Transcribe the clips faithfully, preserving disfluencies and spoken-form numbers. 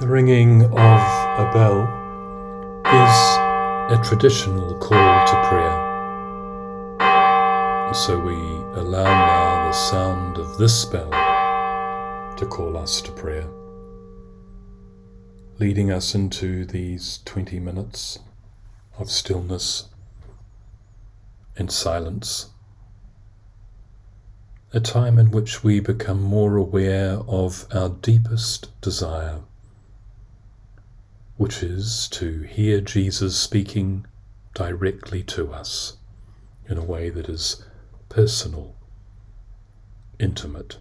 The ringing of a bell is a traditional call to prayer. And so we allow now the sound of this bell to call us to prayer, leading us into these twenty minutes of stillness and silence, a time in which we become more aware of our deepest desire, which is to hear Jesus speaking directly to us in a way that is personal, intimate.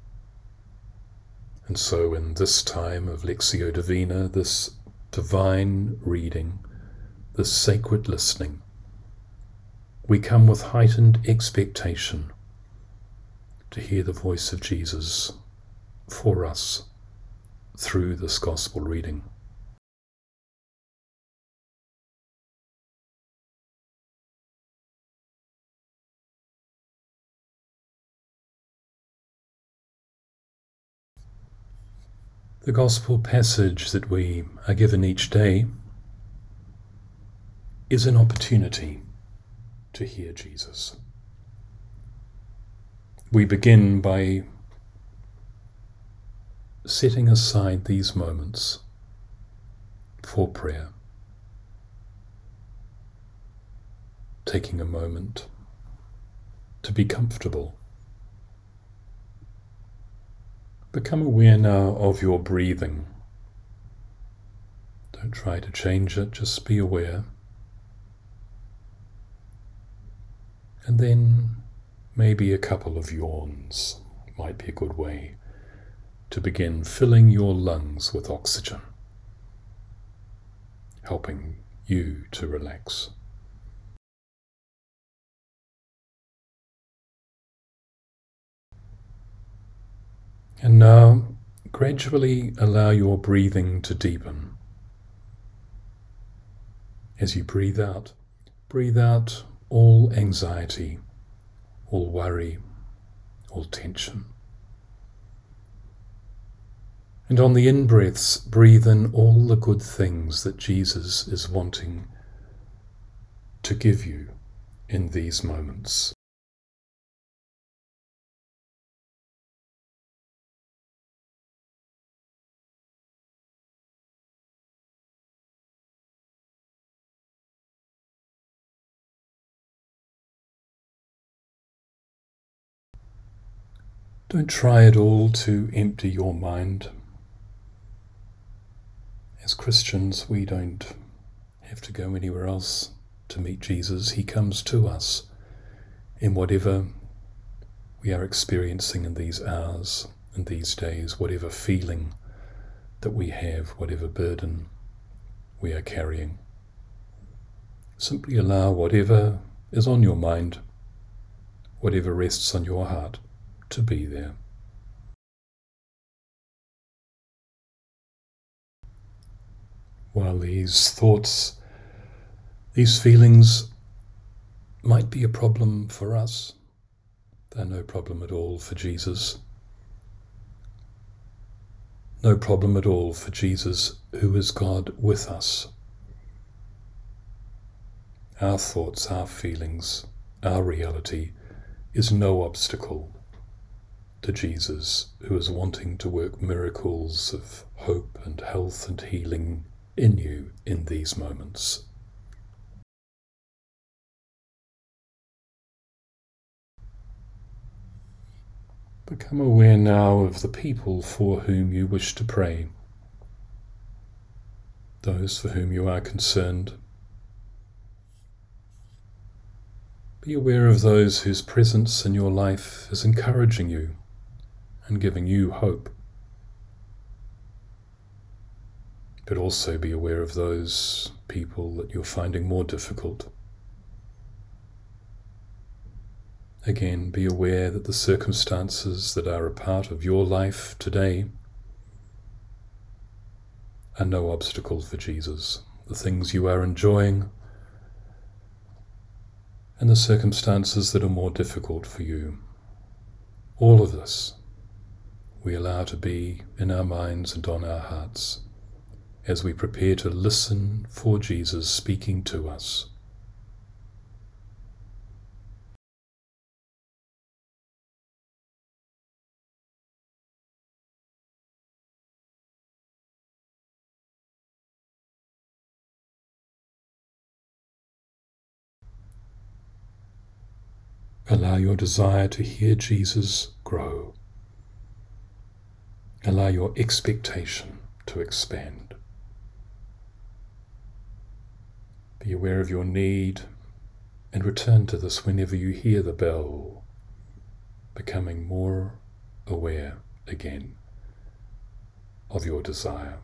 And so in this time of Lectio Divina, this divine reading, this sacred listening, we come with heightened expectation to hear the voice of Jesus for us through this gospel reading. The gospel passage that we are given each day is an opportunity to hear Jesus. We begin by setting aside these moments for prayer, taking a moment to be comfortable. Become aware now of your breathing. Don't try to change it, just be aware. And then maybe a couple of yawns might be a good way to begin filling your lungs with oxygen, helping you to relax. And now, gradually allow your breathing to deepen. As you breathe out, breathe out all anxiety, all worry, all tension. And on the in-breaths, breathe in all the good things that Jesus is wanting to give you in these moments. Don't try at all to empty your mind. As Christians, we don't have to go anywhere else to meet Jesus. He comes to us in whatever we are experiencing in these hours and these days, whatever feeling that we have, whatever burden we are carrying. Simply allow whatever is on your mind, whatever rests on your heart, to be there. While these thoughts, these feelings might be a problem for us, they're no problem at all for Jesus. No problem at all for Jesus, who is God with us. Our thoughts, our feelings, our reality is no obstacle to Jesus, who is wanting to work miracles of hope and health and healing in you in these moments. Become aware now of the people for whom you wish to pray, those for whom you are concerned. Be aware of those whose presence in your life is encouraging you and giving you hope. But also be aware of those people that you're finding more difficult. Again, be aware that the circumstances that are a part of your life today are no obstacle for Jesus. The things you are enjoying and the circumstances that are more difficult for you. All of this we allow to be in our minds and on our hearts as we prepare to listen for Jesus speaking to us. Allow your desire to hear Jesus grow. Allow your expectation to expand. Be aware of your need and return to this whenever you hear the bell, becoming more aware again of your desire.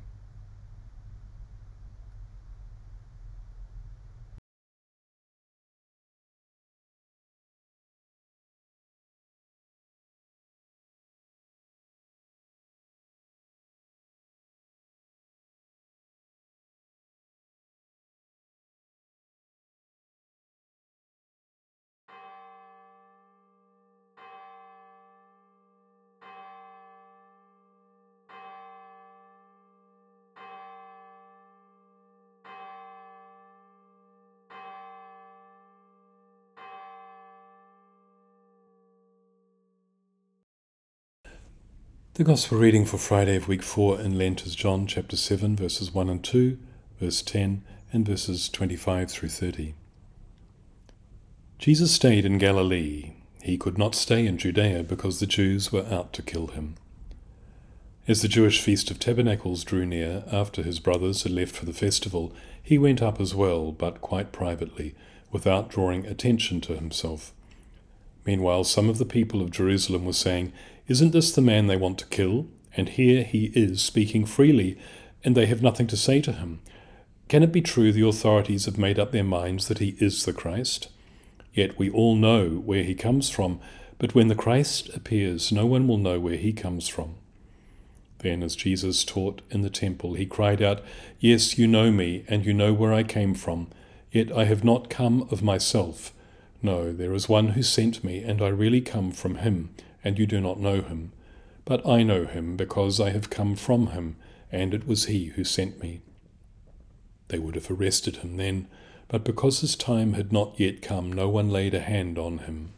The Gospel reading for Friday of week four in Lent is John chapter seven, verses one and two, verse ten, and verses twenty-five through thirty. Jesus stayed in Galilee. He could not stay in Judea because the Jews were out to kill him. As the Jewish Feast of Tabernacles drew near, after his brothers had left for the festival, he went up as well, but quite privately, without drawing attention to himself. Meanwhile, some of the people of Jerusalem were saying, "Isn't this the man they want to kill? And here he is speaking freely, and they have nothing to say to him. Can it be true the authorities have made up their minds that he is the Christ? Yet we all know where he comes from, but when the Christ appears, no one will know where he comes from." Then, as Jesus taught in the temple, he cried out, "Yes, you know me, and you know where I came from, yet I have not come of myself. No, there is one who sent me, and I really come from him, and you do not know him. But I know him, because I have come from him, and it was he who sent me." They would have arrested him then, but because his time had not yet come, no one laid a hand on him.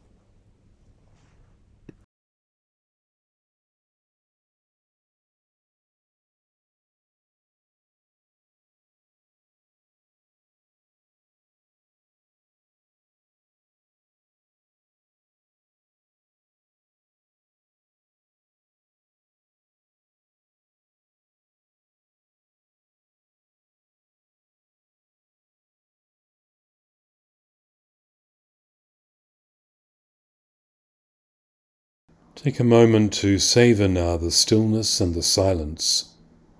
Take a moment to savour now the stillness and the silence.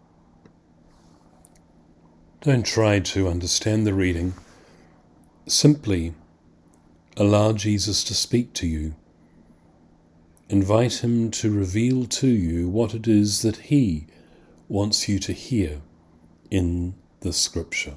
Don't try to understand the reading. Simply allow Jesus to speak to you. Invite him to reveal to you what it is that he wants you to hear in the Scripture.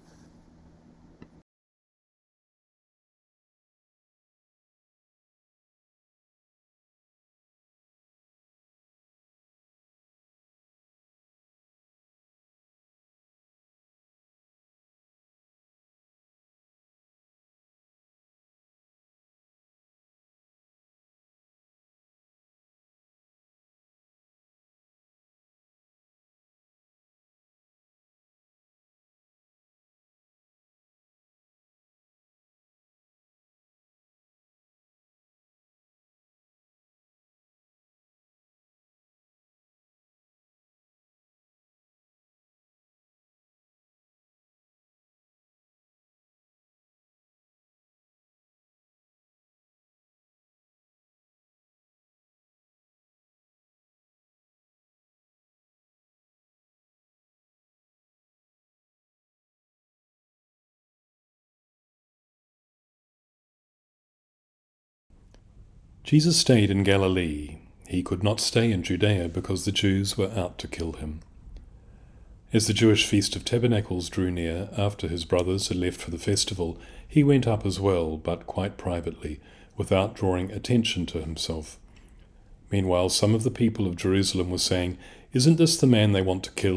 Jesus stayed in Galilee. He could not stay in Judea because the Jews were out to kill him. As the Jewish Feast of Tabernacles drew near, after his brothers had left for the festival, he went up as well, but quite privately, without drawing attention to himself. Meanwhile, some of the people of Jerusalem were saying, "Isn't this the man they want to kill?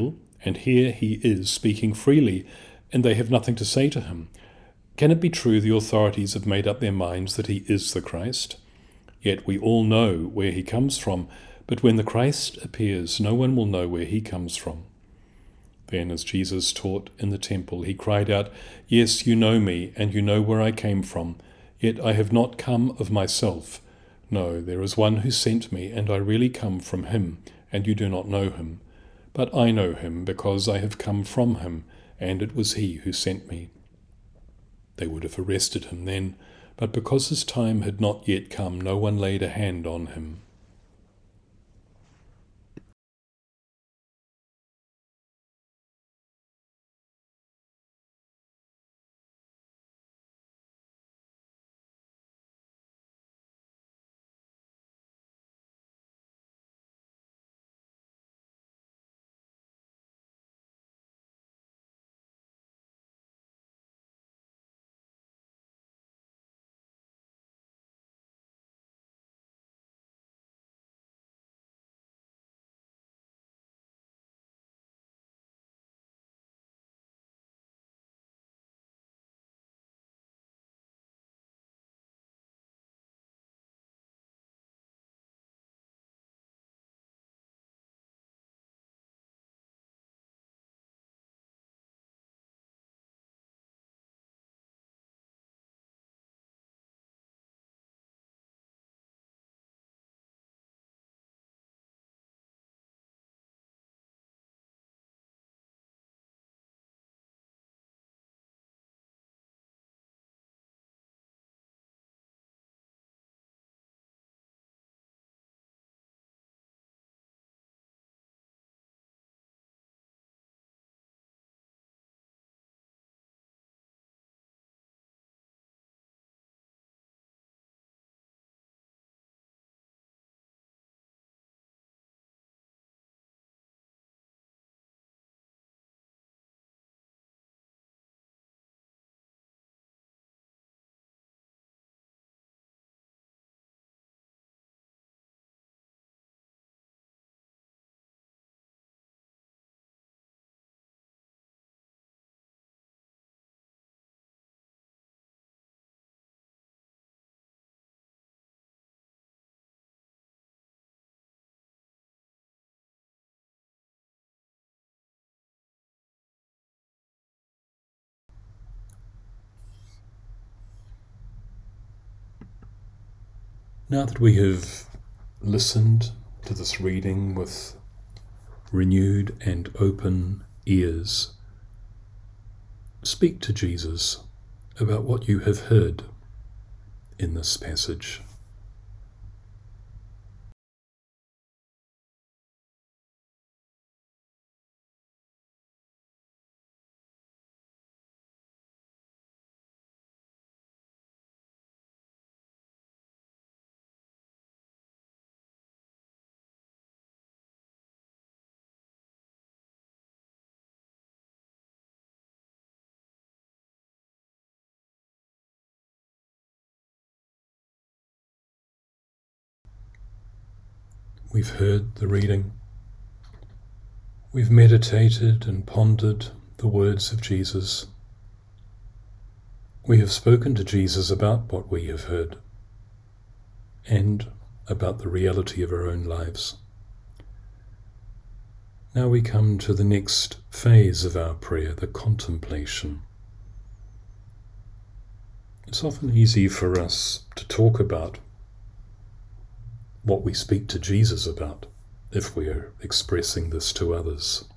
and here he is speaking freely, and they have nothing to say to him. Can it be true the authorities have made up their minds that he is the Christ? Yet we all know where he comes from, but when the Christ appears, no one will know where he comes from." Then, as Jesus taught in the temple, he cried out, "Yes, you know me, and you know where I came from. Yet I have not come of myself. No, there is one who sent me, and I really come from him, and you do not know him. But I know him, because I have come from him, and it was he who sent me." They would have arrested him then, but because his time had not yet come, no one laid a hand on him. Now that we have listened to this reading with renewed and open ears, speak to Jesus about what you have heard in this passage. We've heard the reading. We've meditated and pondered the words of Jesus. We have spoken to Jesus about what we have heard and about the reality of our own lives. Now we come to the next phase of our prayer, the contemplation. It's often easy for us to talk about what we speak to Jesus about if we are expressing this to others.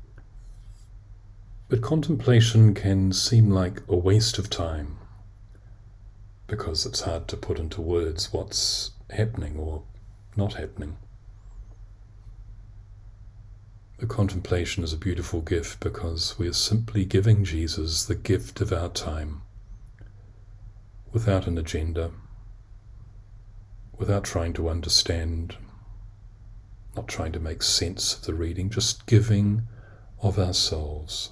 But contemplation can seem like a waste of time because it's hard to put into words what's happening or not happening. The contemplation is a beautiful gift because we are simply giving Jesus the gift of our time without an agenda, without trying to understand, not trying to make sense of the reading, just giving of ourselves.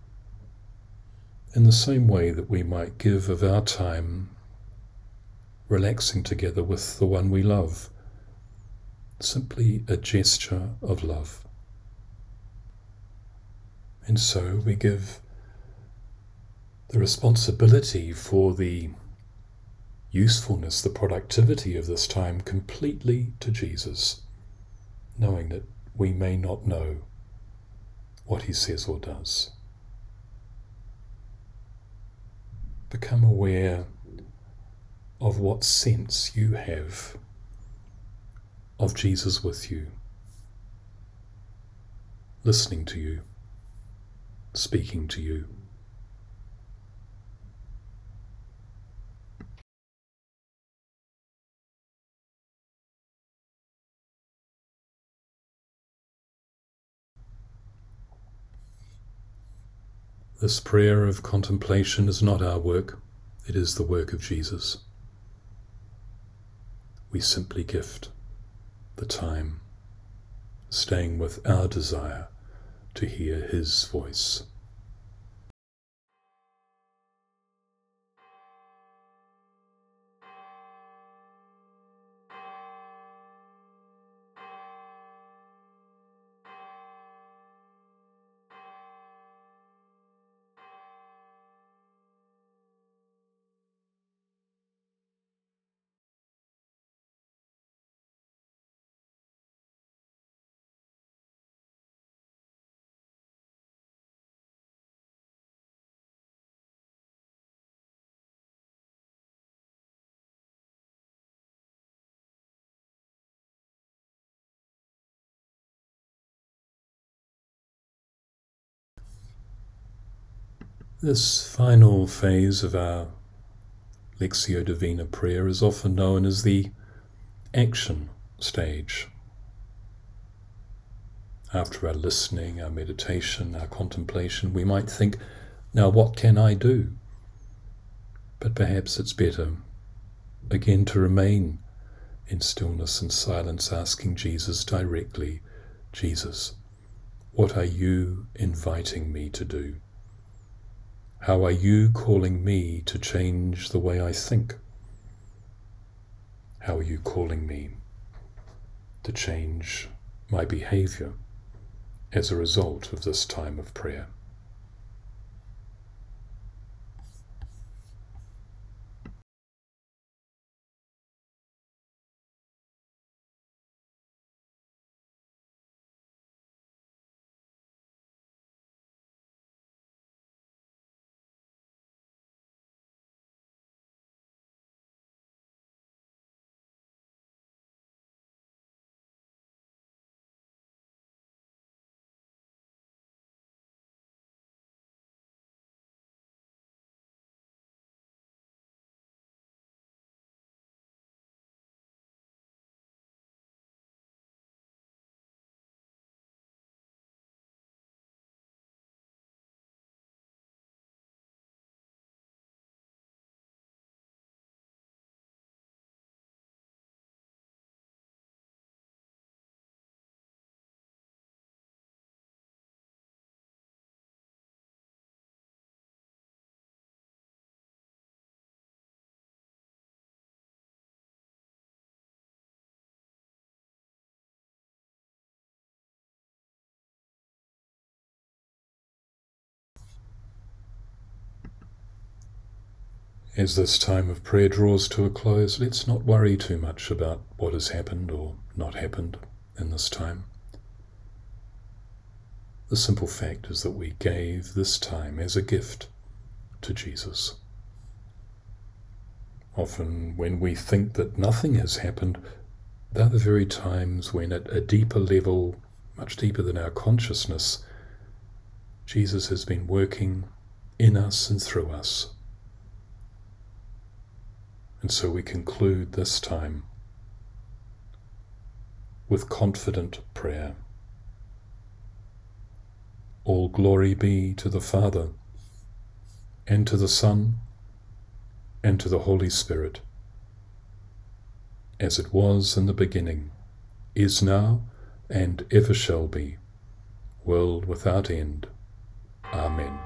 In the same way that we might give of our time relaxing together with the one we love, simply a gesture of love. And so we give the responsibility for the usefulness, the productivity of this time completely to Jesus, knowing that we may not know what he says or does. Become aware of what sense you have of Jesus with you, listening to you, speaking to you. This prayer of contemplation is not our work, it is the work of Jesus. We simply gift the time, staying with our desire to hear his voice. This final phase of our Lectio Divina prayer is often known as the action stage. After our listening, our meditation, our contemplation, we might think, now what can I do? But perhaps it's better, again, to remain in stillness and silence, asking Jesus directly, Jesus, what are you inviting me to do? How are you calling me to change the way I think? How are you calling me to change my behavior as a result of this time of prayer? As this time of prayer draws to a close, let's not worry too much about what has happened or not happened in this time. The simple fact is that we gave this time as a gift to Jesus. Often when we think that nothing has happened, they're the very times when at a deeper level, much deeper than our consciousness, Jesus has been working in us and through us. And so we conclude this time with confident prayer. All glory be to the Father, and to the Son, and to the Holy Spirit, as it was in the beginning, is now, and ever shall be, world without end. Amen.